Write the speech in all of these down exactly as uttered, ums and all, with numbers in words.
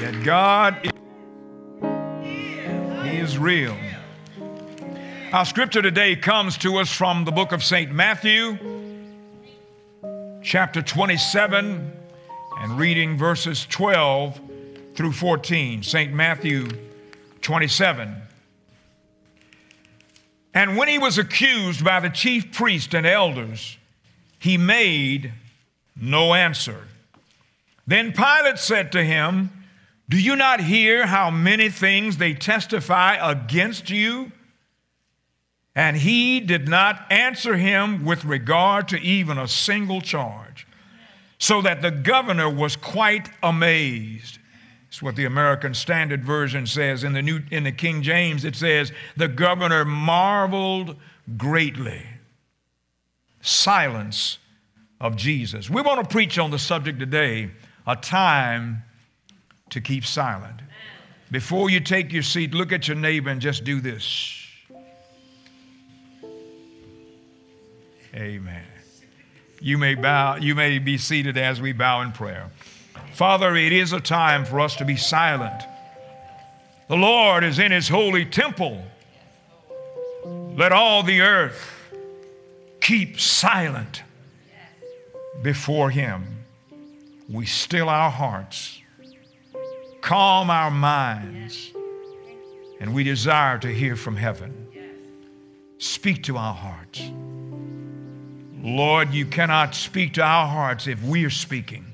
that God is, He is real. Our scripture today comes to us from the book of Saint Matthew, chapter twenty-seven, and reading verses twelve through fourteen. Saint Matthew twenty-seven. And when he was accused by the chief priests and elders, he made no answer. Then Pilate said to him, "Do you not hear how many things they testify against you?" And he did not answer him with regard to even a single charge, so that the governor was quite amazed. That's what the American Standard Version says. In the New, in the King James, it says, the governor marveled greatly. Silence of Jesus. We want to preach on the subject today, a time to keep silent. Before you take your seat, look at your neighbor and just do this. Amen. You may bow, you may be seated as we bow in prayer. Father, it is a time for us to be silent. The Lord is in his holy temple. Let all the earth keep silent before him. We still our hearts, calm our minds, and we desire to hear from heaven. Speak to our hearts. Lord, you cannot speak to our hearts if we are speaking.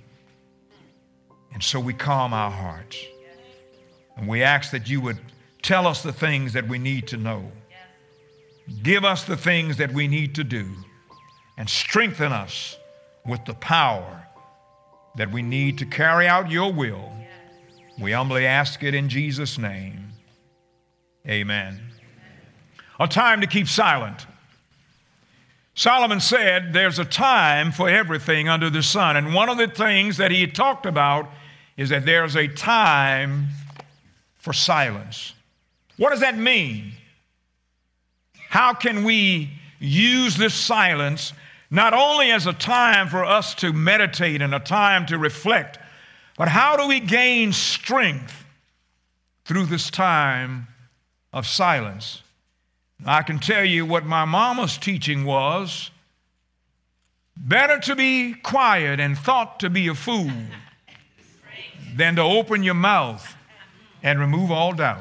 And so we calm our hearts. And we ask that you would tell us the things that we need to know. Give us the things that we need to do. And strengthen us with the power that we need to carry out your will. We humbly ask it in Jesus' name. Amen. A time to keep silent. Solomon said there's a time for everything under the sun. And one of the things that he talked about is that there's a time for silence. What does that mean? How can we use this silence not only as a time for us to meditate and a time to reflect, but how do we gain strength through this time of silence? I can tell you what my mama's teaching was: better to be quiet and thought to be a fool than to open your mouth and remove all doubt.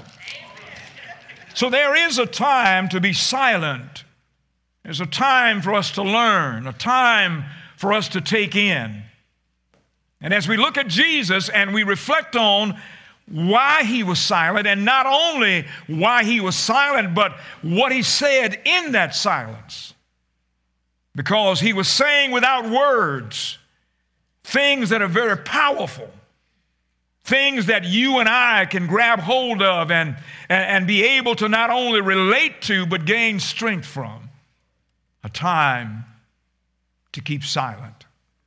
So there is a time to be silent. There's a time for us to learn, a time for us to take in. And as we look at Jesus and we reflect on why he was silent, and not only why he was silent, but what he said in that silence. Because he was saying without words things that are very powerful, things that you and I can grab hold of and, and, and be able to not only relate to, but gain strength from. A time to keep silent.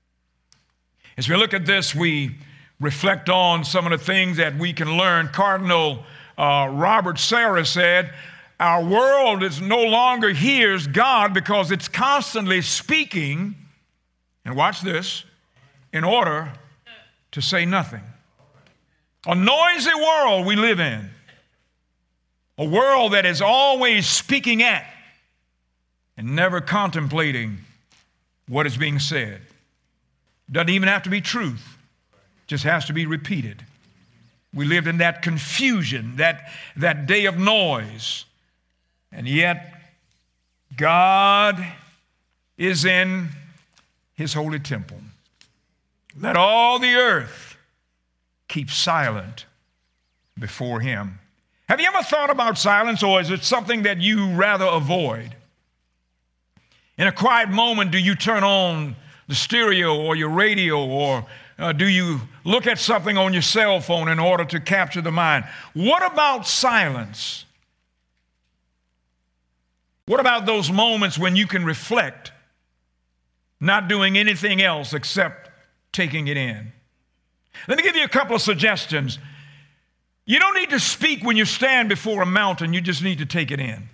As we look at this, we reflect on some of the things that we can learn. Cardinal uh, Robert Sarah said, our world is no longer hears God because it's constantly speaking, and watch this, in order to say nothing. A noisy world we live in. A world that is always speaking at and never contemplating what is being said. Doesn't even have to be truth. Just has to be repeated. We lived in that confusion, that, that day of noise. And yet, God is in his holy temple. Let all the earth keep silent before him. Have you ever thought about silence, or is it something that you rather avoid? In a quiet moment, do you turn on the stereo or your radio, or Uh, do you look at something on your cell phone in order to capture the mind? What about silence? What about those moments when you can reflect, not doing anything else except taking it in? Let me give you a couple of suggestions. You don't need to speak when you stand before a mountain. You just need to take it in.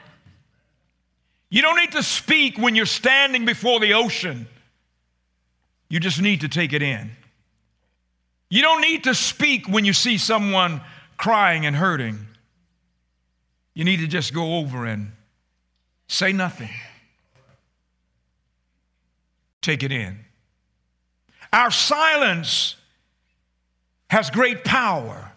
You don't need to speak when you're standing before the ocean. You just need to take it in. You don't need to speak when you see someone crying and hurting. You need to just go over and say nothing. Take it in. Our silence has great power.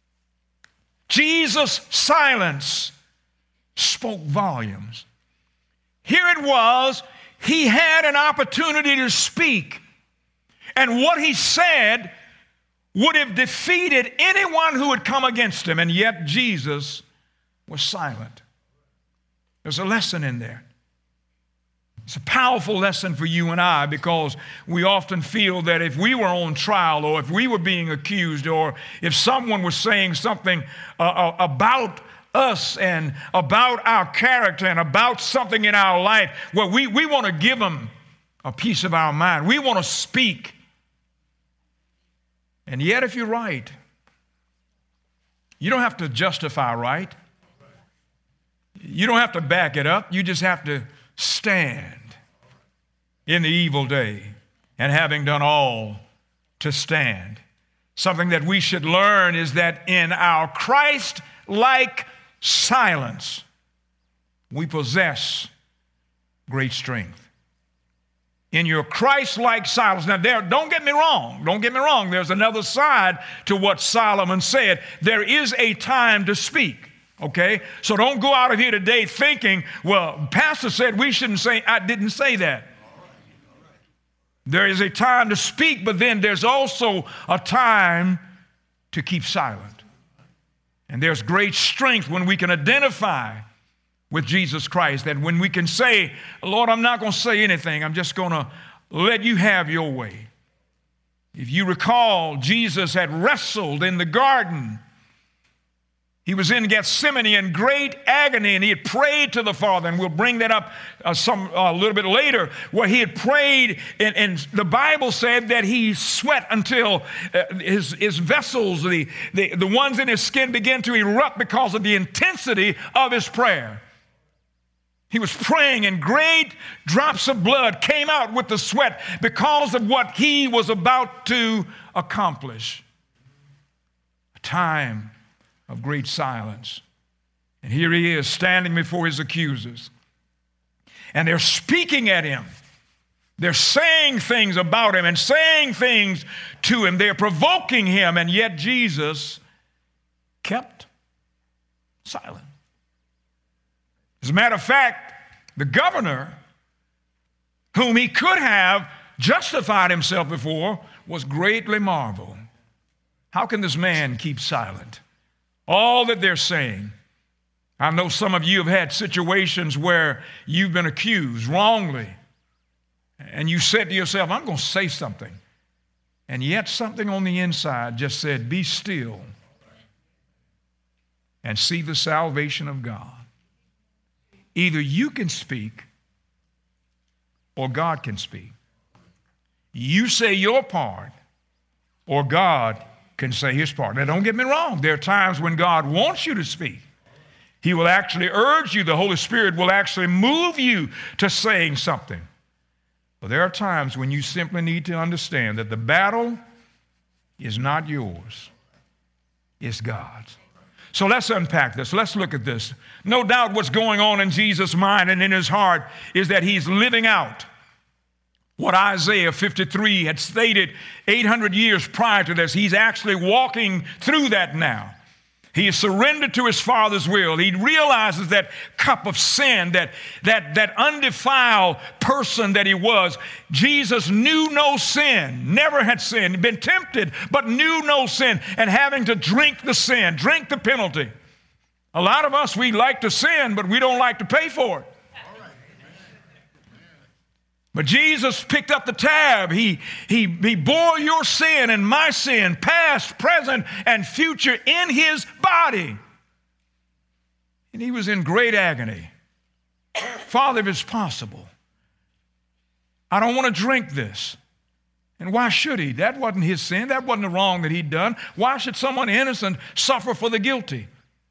Jesus' silence spoke volumes. Here it was, he had an opportunity to speak, and what he said would have defeated anyone who had come against him, and yet Jesus was silent. There's a lesson in there. It's a powerful lesson for you and I, because we often feel that if we were on trial, or if we were being accused, or if someone was saying something uh, about us and about our character and about something in our life, well, we, we want to give them a piece of our mind. We want to speak. And yet, if you're right, you don't have to justify right. You don't have to back it up. You just have to stand in the evil day, and having done all, to stand. Something that we should learn is that in our Christ-like silence, we possess great strength. In your Christ-like silence. Now, there, don't get me wrong. Don't get me wrong. There's another side to what Solomon said. There is a time to speak. Okay? So don't go out of here today thinking, well, Pastor said we shouldn't say. I didn't say that. There is a time to speak, but then there's also a time to keep silent. And there's great strength when we can identify with Jesus Christ, that when we can say, Lord, I'm not going to say anything. I'm just going to let you have your way. If you recall, Jesus had wrestled in the garden. He was in Gethsemane in great agony, and he had prayed to the Father, and we'll bring that up uh, some a uh, little bit later, where he had prayed, and, and the Bible said that he sweat until uh, his, his vessels, the, the, the ones in his skin, began to erupt because of the intensity of his prayer. He was praying, and great drops of blood came out with the sweat because of what he was about to accomplish. A time of great silence. And here he is standing before his accusers. And they're speaking at him. They're saying things about him and saying things to him. They're provoking him, and yet Jesus kept silent. As a matter of fact, the governor, whom he could have justified himself before, was greatly marveled. How can this man keep silent? All that they're saying. I know some of you have had situations where you've been accused wrongly, and you said to yourself, I'm going to say something. And yet something on the inside just said, be still and see the salvation of God. Either you can speak or God can speak. You say your part, or God can say his part. Now, don't get me wrong. There are times when God wants you to speak. He will actually urge you. The Holy Spirit will actually move you to saying something. But there are times when you simply need to understand that the battle is not yours. It's God's. So let's unpack this. Let's look at this. No doubt what's going on in Jesus' mind and in his heart is that he's living out what Isaiah fifty-three had stated eight hundred years prior to this. He's actually walking through that now. He is surrendered to his Father's will. He realizes that cup of sin, that, that, that undefiled person that he was. Jesus knew no sin, never had sinned, been tempted, but knew no sin, and having to drink the sin, drink the penalty. A lot of us, we like to sin, but we don't like to pay for it. But Jesus picked up the tab. He, he, he bore your sin and my sin, past, present, and future, in his body. And he was in great agony. Father, if it's possible, I don't want to drink this. And why should he? That wasn't his sin. That wasn't the wrong that he'd done. Why should someone innocent suffer for the guilty?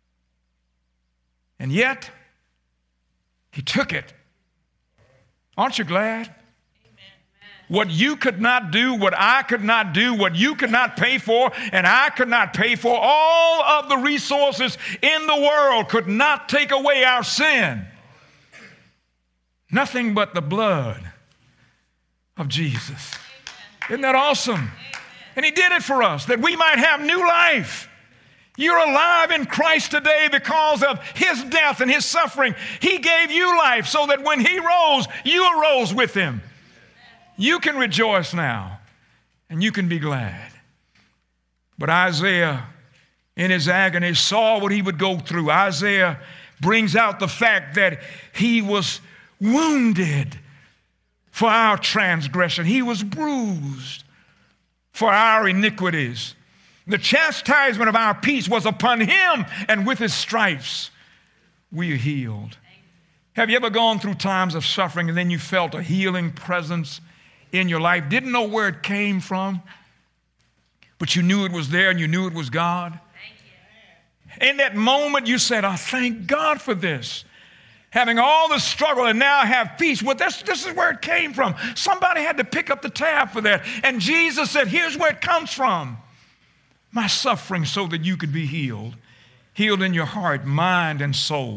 And yet, he took it. Aren't you glad? Amen. what you could not do, what I could not do, what you could not pay for, and I could not pay for. All of the resources in the world could not take away our sin. Nothing but the blood of Jesus. Isn't that awesome? And he did it for us, that we might have new life. You're alive in Christ today because of his death and his suffering. He gave you life so that when he rose, you arose with him. You can rejoice now, and you can be glad. But Isaiah, in his agony, saw what he would go through. Isaiah brings out the fact that he was wounded for our transgression. He was bruised for our iniquities. The chastisement of our peace was upon him, and with his stripes we are healed. Have you ever gone through times of suffering and then you felt a healing presence in your life? Didn't know where it came from, but you knew it was there and you knew it was God? In that moment you said, I thank God for this. Having all the struggle and now have peace. Well, this, this is where it came from. Somebody had to pick up the tab for that. And Jesus said, here's where it comes from. My suffering so that you could be healed. Healed in your heart, mind, and soul.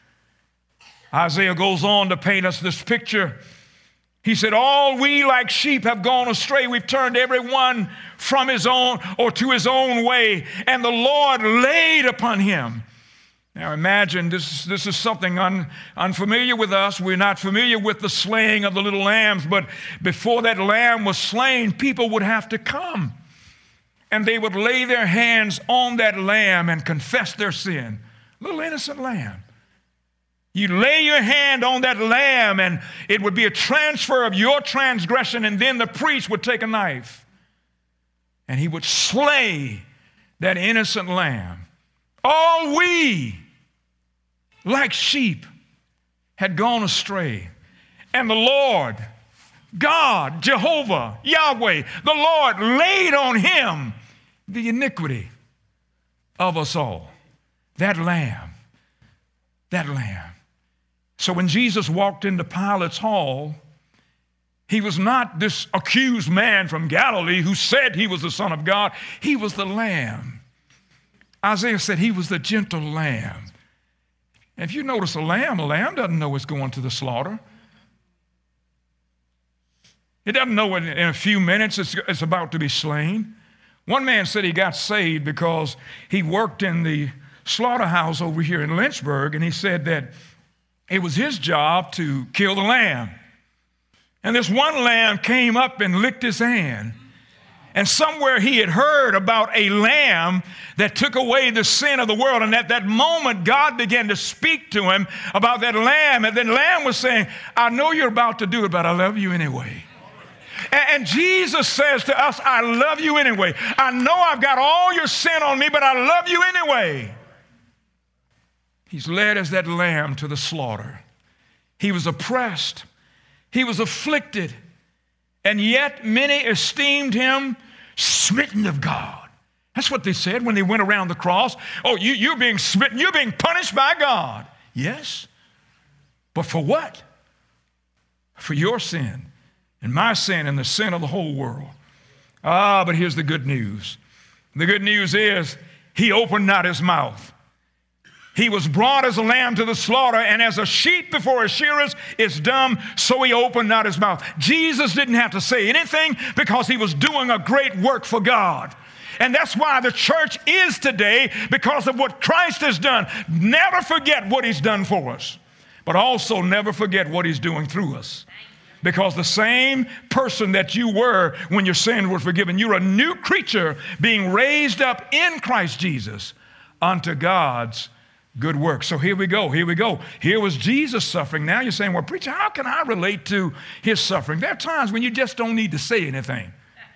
Isaiah goes on to paint us this picture. He said, all we like sheep have gone astray. We've turned everyone from his own or to his own way. And the Lord laid upon him. Now imagine, this, this is something un, unfamiliar with us. We're not familiar with the slaying of the little lambs, but before that lamb was slain, people would have to come. And they would lay their hands on that lamb and confess their sin. Little innocent lamb. You lay your hand on that lamb and it would be a transfer of your transgression, and then the priest would take a knife and he would slay that innocent lamb. All we, like sheep, had gone astray. And the Lord, God, Jehovah, Yahweh, the Lord laid on him the iniquity of us all. That lamb, that lamb. So when Jesus walked into Pilate's hall, he was not this accused man from Galilee who said he was the Son of God. He was the lamb. Isaiah said he was the gentle lamb. And if you notice a lamb, a lamb doesn't know it's going to the slaughter. It doesn't know in, in a few minutes it's, it's about to be slain. One man said he got saved because he worked in the slaughterhouse over here in Lynchburg, and he said that it was his job to kill the lamb. And this one lamb came up and licked his hand. And somewhere he had heard about a lamb that took away the sin of the world. And at that moment, God began to speak to him about that lamb. And then the lamb was saying, I know you're about to do it, but I love you anyway. And, and Jesus says to us, I love you anyway. I know I've got all your sin on me, but I love you anyway. He's led as that lamb to the slaughter. He was oppressed. He was afflicted. And yet many esteemed him smitten of God. That's what they said when they went around the cross. Oh, you, you're being smitten. You're being punished by God. Yes. But for what? For your sin and my sin and the sin of the whole world. Ah, but here's the good news. The good news is he opened not his mouth. He was brought as a lamb to the slaughter, and as a sheep before his shearers is dumb, so he opened not his mouth. Jesus didn't have to say anything because he was doing a great work for God. And that's why the church is today, because of what Christ has done. Never forget what he's done for us, but also never forget what he's doing through us. Because the same person that you were when your sin was forgiven, you're a new creature being raised up in Christ Jesus unto God's good work. So here we go. Here we go. Here was Jesus suffering. Now you're saying, well, preacher, how can I relate to his suffering? There are times when you just don't need to say anything.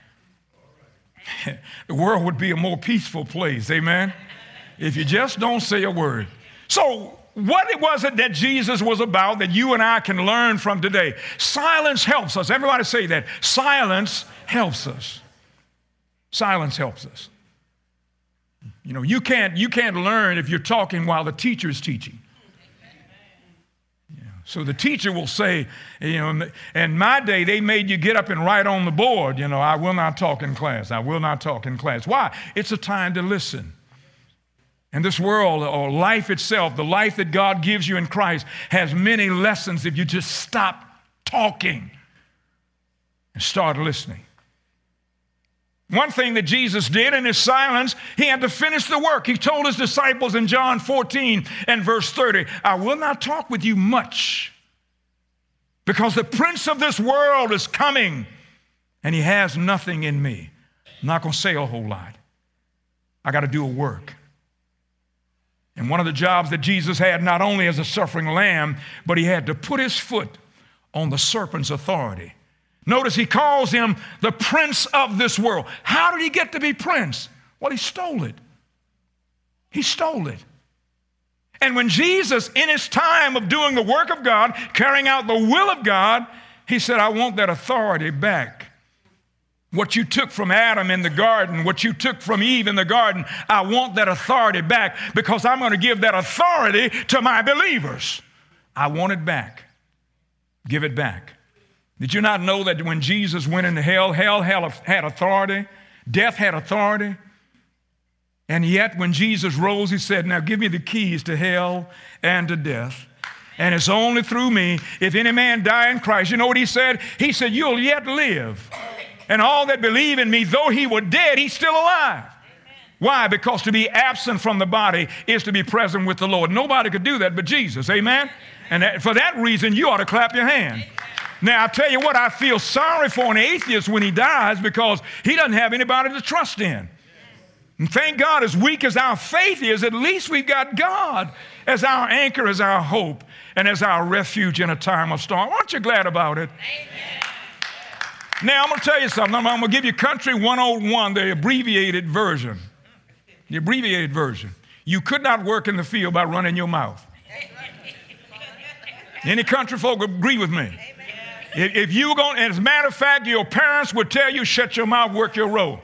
The world would be a more peaceful place. Amen. If you just don't say a word. So what was it that Jesus was about that you and I can learn from today? Silence helps us. Everybody say that. Silence helps us. Silence helps us. You know, you can't, you can't learn if you're talking while the teacher is teaching. Yeah. So the teacher will say, you know, in my day, they made you get up and write on the board, you know, I will not talk in class. I will not talk in class. Why? It's a time to listen. And this world, or life itself, the life that God gives you in Christ, has many lessons if you just stop talking and start listening. One thing that Jesus did in his silence, he had to finish the work. He told his disciples in John fourteen and verse thirty, I will not talk with you much because the prince of this world is coming and he has nothing in me. I'm not going to say a whole lot. I got to do a work. And one of the jobs that Jesus had, not only as a suffering lamb, but he had to put his foot on the serpent's authority. Notice he calls him the prince of this world. How did he get to be prince? Well, he stole it. He stole it. And when Jesus, in his time of doing the work of God, carrying out the will of God, he said, I want that authority back. What you took from Adam in the garden, what you took from Eve in the garden, I want that authority back because I'm going to give that authority to my believers. I want it back. Give it back. Did you not know that when Jesus went into hell, hell had authority, death had authority? And yet when Jesus rose, he said, now give me the keys to hell and to death. And it's only through me, if any man die in Christ. You know what he said? He said, you'll yet live. And all that believe in me, though he were dead, he's still alive. Amen. Why? Because to be absent from the body is to be present with the Lord. Nobody could do that but Jesus. Amen? And that, for that reason, you ought to clap your hand. Amen. Now, I tell you what, I feel sorry for an atheist when he dies because he doesn't have anybody to trust in. And thank God, as weak as our faith is, at least we've got God as our anchor, as our hope, and as our refuge in a time of storm. Aren't you glad about it? Amen. Now, I'm going to tell you something. I'm going to give you Country one oh one, the abbreviated version. The abbreviated version. You could not work in the field by running your mouth. Any country folk agree with me? If, if you were going, as a matter of fact, your parents would tell you, shut your mouth, work your row.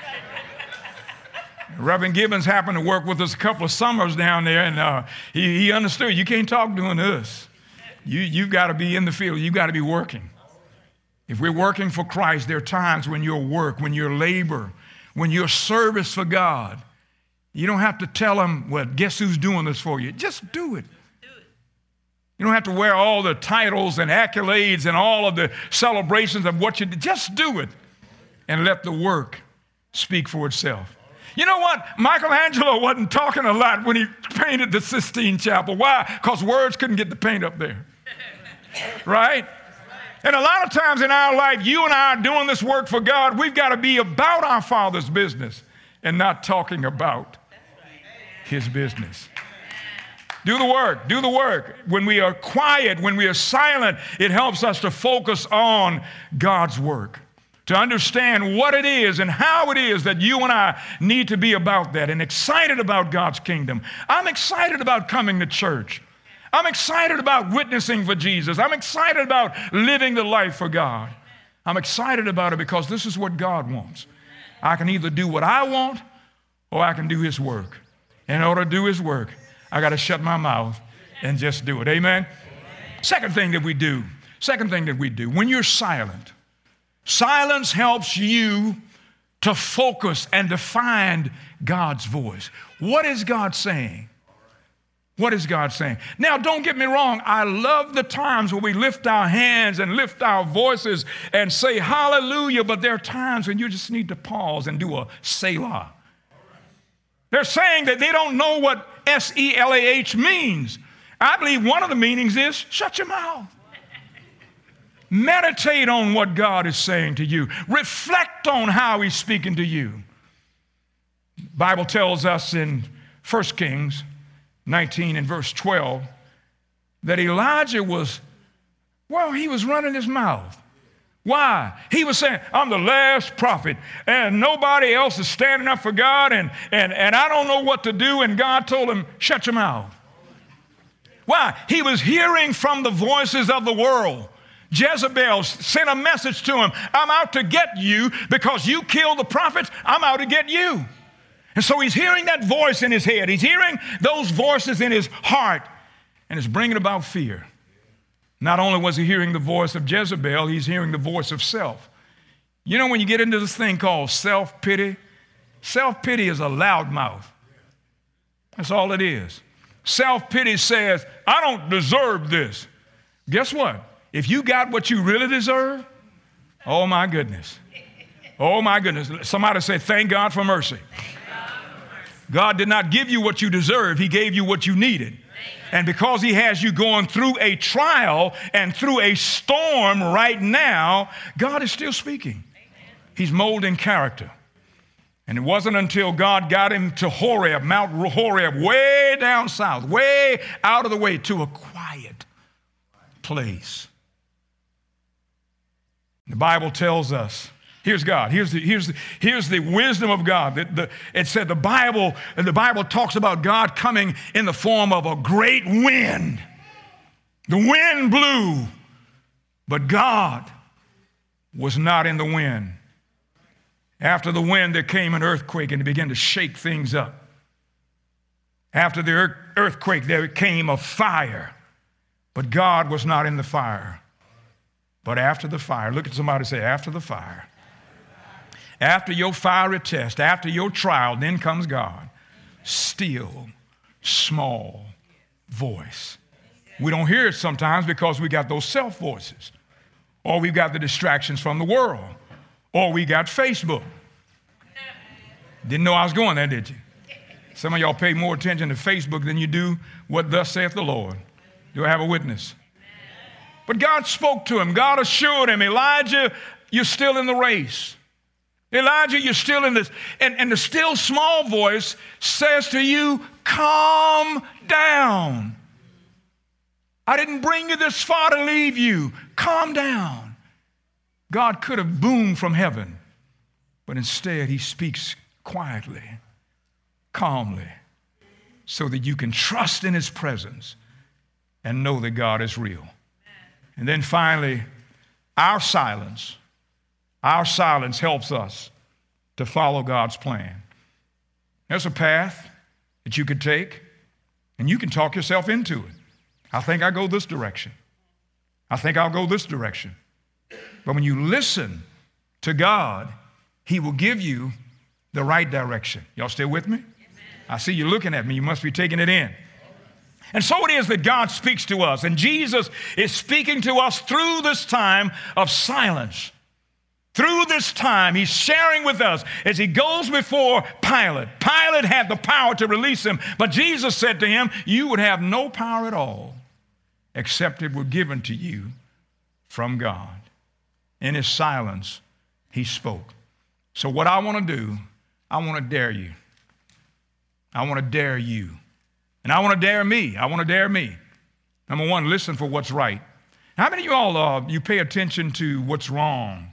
Reverend Gibbons happened to work with us a couple of summers down there, and uh, he, he understood you can't talk doing this. You, you've got to be in the field. You've got to be working. If we're working for Christ, there are times when your work, when your labor, when your service for God, you don't have to tell them, well, guess who's doing this for you? Just do it. You don't have to wear all the titles and accolades and all of the celebrations of what you did. Just do it and let the work speak for itself. You know what? Michelangelo wasn't talking a lot when he painted the Sistine Chapel. Why? Because words couldn't get the paint up there. Right? And a lot of times in our life, you and I are doing this work for God. We've got to be about our Father's business and not talking about his business. Do the work. Do the work. When we are quiet, when we are silent, it helps us to focus on God's work, to understand what it is and how it is that you and I need to be about that and excited about God's kingdom. I'm excited about coming to church. I'm excited about witnessing for Jesus. I'm excited about living the life for God. I'm excited about it because this is what God wants. I can either do what I want or I can do his work. In order to do his work, I got to shut my mouth and just do it. Amen? Second thing that we do, second thing that we do, when you're silent, silence helps you to focus and to find God's voice. What is God saying? What is God saying? Now, don't get me wrong. I love the times where we lift our hands and lift our voices and say hallelujah, but there are times when you just need to pause and do a Selah. They're saying that they don't know what S E L A H means. I believe one of the meanings is shut your mouth. Meditate on what God is saying to you. Reflect on how he's speaking to you. The Bible tells us in First Kings nineteen and verse twelve that Elijah was, well, he was running his mouth. Why? He was saying, I'm the last prophet and nobody else is standing up for God and, and, and I don't know what to do. And God told him, shut your mouth. Why? He was hearing from the voices of the world. Jezebel sent a message to him. I'm out to get you because you killed the prophets. I'm out to get you. And so he's hearing that voice in his head. He's hearing those voices in his heart, and it's bringing about fear. Not only was he hearing the voice of Jezebel, he's hearing the voice of self. You know, when you get into this thing called self-pity, self-pity is a loudmouth. That's all it is. Self-pity says, I don't deserve this. Guess what? If you got what you really deserve, oh my goodness. Oh my goodness. Somebody say, thank God for mercy. God did not give you what you deserve. He gave you what you needed. And because he has you going through a trial and through a storm right now, God is still speaking. He's molding character. And it wasn't until God got him to Horeb, Mount Horeb, way down south, way out of the way, to a quiet place. The Bible tells us, here's God, here's the, here's the, here's the wisdom of God. The, the, it said the Bible, the Bible talks about God coming in the form of a great wind. The wind blew, but God was not in the wind. After the wind, there came an earthquake, and it began to shake things up. After the earthquake, there came a fire, but God was not in the fire. But after the fire, look at somebody and say, after the fire. After your fiery test, after your trial, then comes God. Still, small voice. We don't hear it sometimes because we got those self voices, or we've got the distractions from the world, or we got Facebook. Didn't know I was going there, did you? Some of y'all pay more attention to Facebook than you do what thus saith the Lord. Do I have a witness? But God spoke to him. God assured him, Elijah, you're still in the race. Elijah, you're still in this. And, and the still small voice says to you, calm down. I didn't bring you this far to leave you. Calm down. God could have boomed from heaven, but instead he speaks quietly, calmly, so that you can trust in his presence and know that God is real. And then finally, our silence, our silence helps us to follow God's plan. There's a path that you could take, and you can talk yourself into it. I think I go this direction. I think I'll go this direction. But when you listen to God, he will give you the right direction. Y'all still with me? Amen. I see you looking at me. You must be taking it in. And so it is that God speaks to us, and Jesus is speaking to us through this time of silence. Through this time, he's sharing with us as he goes before Pilate. Pilate had the power to release him, but Jesus said to him, you would have no power at all except it were given to you from God. In his silence, he spoke. So what I want to do, I want to dare you. I want to dare you. And I want to dare me. I want to dare me. Number one, listen for what's right. How many of you all, uh, you pay attention to what's wrong?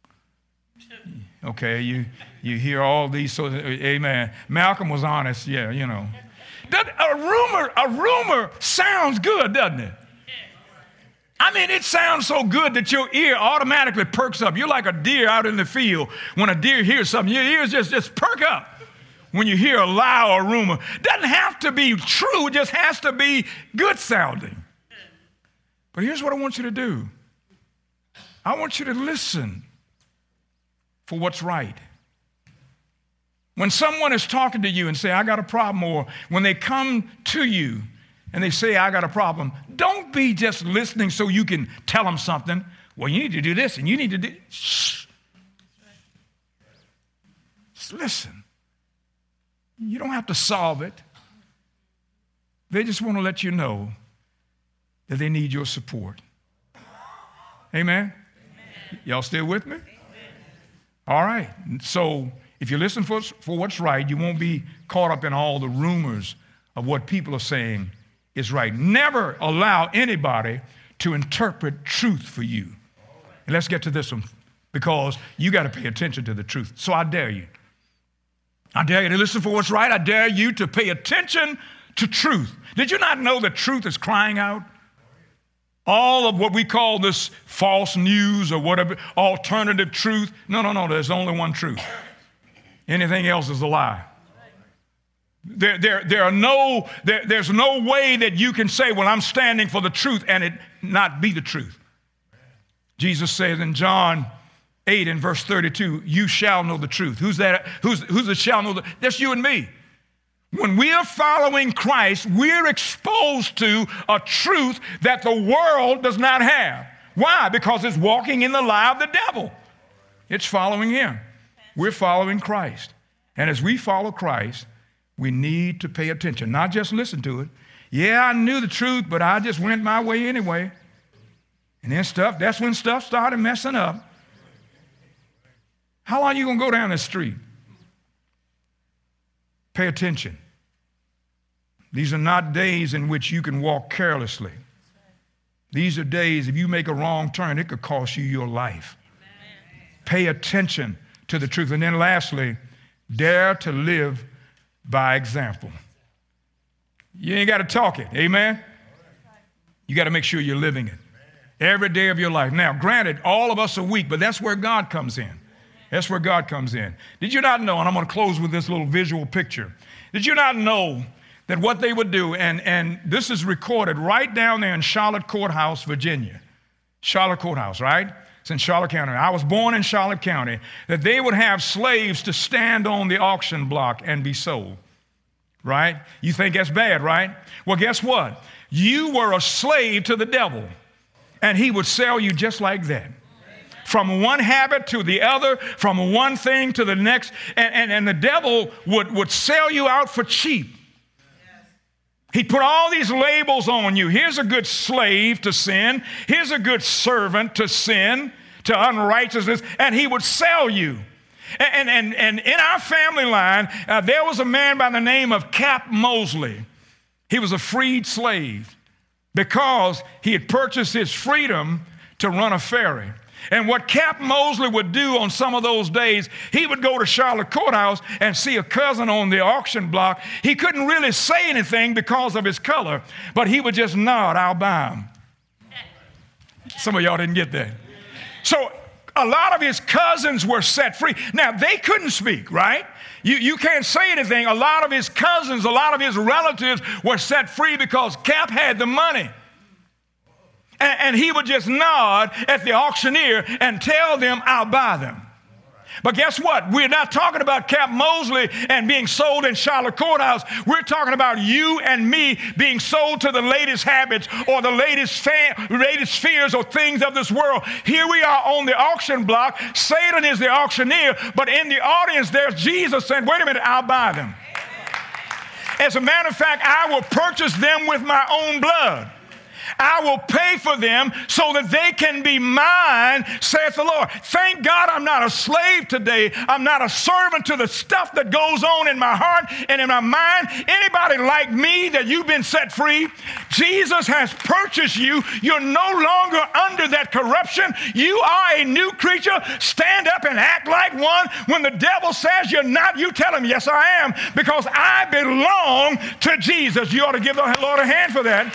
Okay, you, you hear all these, so, amen. Malcolm was honest, yeah, you know. A rumor, a rumor sounds good, doesn't it? I mean, it sounds so good that your ear automatically perks up. You're like a deer out in the field. When a deer hears something, your ears just, just perk up when you hear a lie or a rumor. Doesn't have to be true, it just has to be good sounding. But here's what I want you to do. I want you to listen for what's right. When someone is talking to you and say, I got a problem, or when they come to you and they say, I got a problem, don't be just listening so you can tell them something. Well, you need to do this and you need to do, shh. Just listen. You don't have to solve it. They just want to let you know that they need your support. Amen? Amen. Y'all still with me? Amen. All right. So if you listen for, for what's right, you won't be caught up in all the rumors of what people are saying is right. Never allow anybody to interpret truth for you. And let's get to this one, because you got to pay attention to the truth. So I dare you. I dare you to listen for what's right. I dare you to pay attention to truth. Did you not know that truth is crying out? All of what we call this false news or whatever, alternative truth. No, no, no, there's only one truth. Anything else is a lie. There, there, there are no, there, there's no way that you can say, well, I'm standing for the truth, and it not be the truth. Jesus says in John eight and verse thirty-two, you shall know the truth. Who's that? Who's, who's the shall know the? That's you and me. When we are following Christ, we're exposed to a truth that the world does not have. Why? Because it's walking in the lie of the devil. It's following him. We're following Christ. And as we follow Christ, we need to pay attention, not just listen to it. Yeah, I knew the truth, but I just went my way anyway. And then stuff, that's when stuff started messing up. How long are you going to go down the street? Pay attention. These are not days in which you can walk carelessly. These are days, if you make a wrong turn, it could cost you your life. Amen. Pay attention to the truth. And then lastly, dare to live by example. You ain't got to talk it, amen? You got to make sure you're living it every day of your life. Now, granted, all of us are weak, but that's where God comes in. That's where God comes in. Did you not know, and I'm going to close with this little visual picture. Did you not know that what they would do, and, and this is recorded right down there in Charlotte Courthouse, Virginia. Charlotte Courthouse, right? It's in Charlotte County. I was born in Charlotte County, that they would have slaves to stand on the auction block and be sold, right? You think that's bad, right? Well, guess what? You were a slave to the devil, and he would sell you just like that. From one habit to the other, from one thing to the next, and, and, and the devil would, would sell you out for cheap. He'd put all these labels on you. Here's a good slave to sin. Here's a good servant to sin, to unrighteousness, and he would sell you. And, and, and in our family line, uh, there was a man by the name of Cap Mosley. He was a freed slave because he had purchased his freedom to run a ferry. And what Cap Mosley would do on some of those days, he would go to Charlotte Courthouse and see a cousin on the auction block. He couldn't really say anything because of his color, but he would just nod, I'll buy him. Some of y'all didn't get that. So a lot of his cousins were set free. Now, they couldn't speak, right? You, you can't say anything. A lot of his cousins, a lot of his relatives were set free because Cap had the money. And, and he would just nod at the auctioneer and tell them, I'll buy them. But guess what? We're not talking about Cap Mosley and being sold in Charlotte Courthouse. We're talking about you and me being sold to the latest habits or the latest, fan, latest fears or things of this world. Here we are on the auction block. Satan is the auctioneer, but in the audience there's Jesus saying, wait a minute, I'll buy them. As a matter of fact, I will purchase them with my own blood. I will pay for them so that they can be mine, saith the Lord. Thank God I'm not a slave today. I'm not a servant to the stuff that goes on in my heart and in my mind. Anybody like me that you've been set free? Jesus has purchased you. You're no longer under that corruption. You are a new creature. Stand up and act like one. When the devil says you're not, you tell him, yes, I am, because I belong to Jesus. You ought to give the Lord a hand for that.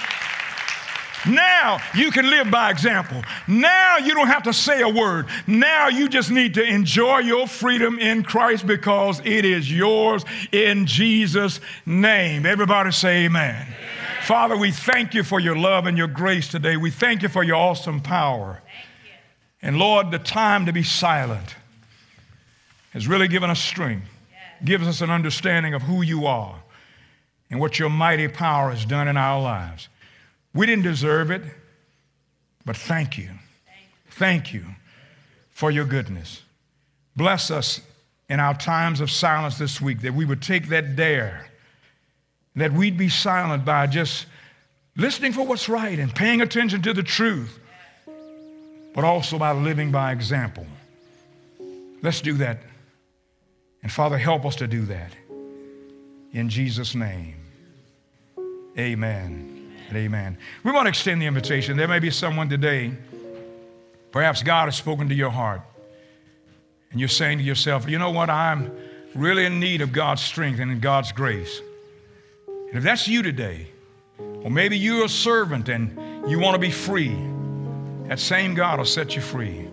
Now you can live by example. Now you don't have to say a word. Now you just need to enjoy your freedom in Christ because it is yours in Jesus' name. Everybody say amen. Amen. Father, we thank you for your love and your grace today. We thank you for your awesome power. And Lord, the time to be silent has really given us strength, gives us an understanding of who you are and what your mighty power has done in our lives. We didn't deserve it, but thank you. Thank you for your goodness. Bless us in our times of silence this week, that we would take that dare, that we'd be silent by just listening for what's right and paying attention to the truth, but also by living by example. Let's do that. And Father, help us to do that. In Jesus' name, amen. Amen. We want to extend the invitation. There may be someone today, perhaps God has spoken to your heart, and you're saying to yourself, you know what, I'm really in need of God's strength and God's grace. And if that's you today, or maybe you're a servant and you want to be free, that same God will set you free.